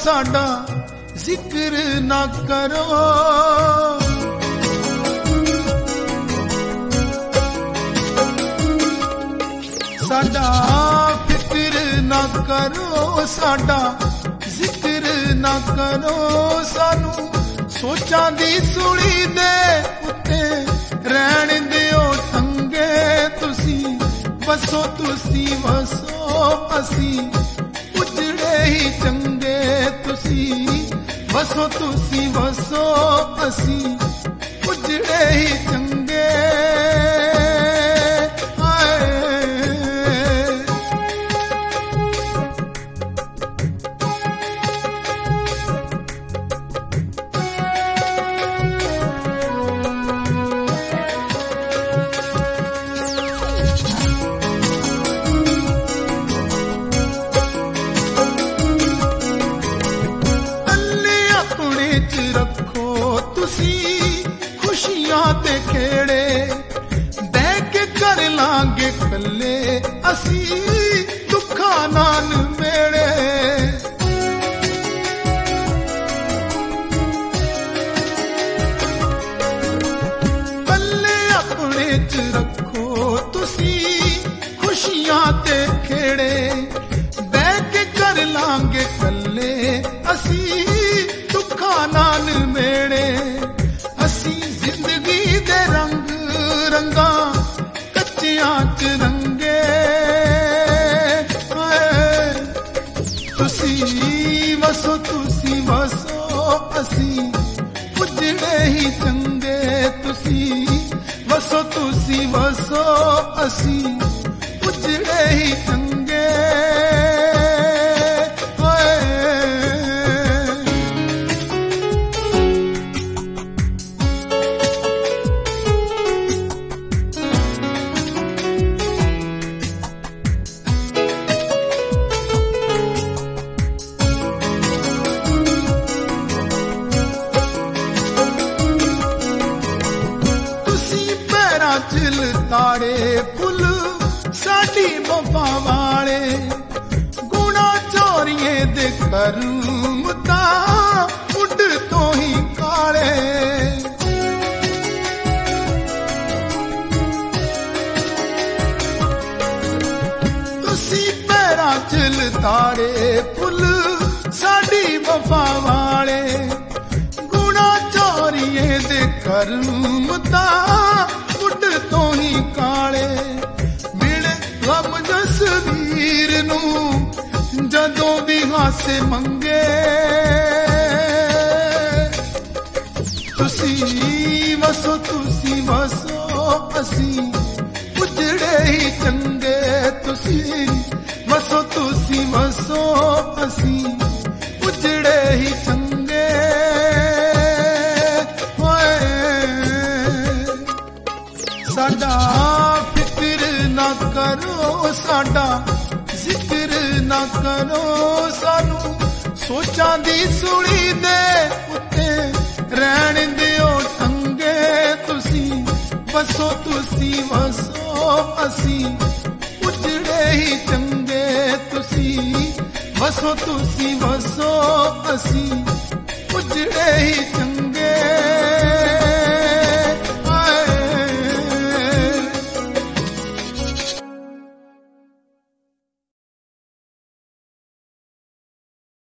साडा जिक्र ना करो। साडा फिक्र ना करो, साडा जिक्र ना करो। सानू सोचां दी सूली दे उत्ते रहन दिओ टंगे। तुसी वसो तुसी वसो असी उजड़े ही चंगे। तुसी वसो तुसी वसो असी उजड़े ही चंगे। खुशियां ते खेड़े बह के कर लांगे कल्ले असी दुखा नाल मेड़े। कल्ले अपने च रखो तुसी खुशियां ते खेड़े बह के कर लांगे कल्ले असी दुखा नाल मेड़े। असी जिंदगी दे रंग रंगा कच्चियां च रंगे। तुसी वसो असी उजड़े ही चंगे। तुसी वसो असी उजड़े ही चंगे। चिल तारे फुल साडी वफा वाले गुणा चोरिए दे करूम ता उड तो ही काले। तुसी पैरा चिल तारे फुल साडी वफा वाले गुणा चोरिए दे करूम ता तो ही काले। मिले गम जसवीर नू जदों भी हासे मंगे। तुसी वसो असी उजड़े ही चंगे। तुसी वसो असी उजड़े ही चंगे। साडा फिक्र ना करो, साडा जिक्र ना करो। सानू सोचां दी सूली दे उत्ते रहन दिओ टंगे। तुसी वसो असी उजड़े ही चंगे। तुसी वसो असी उजड़े ही चंगे।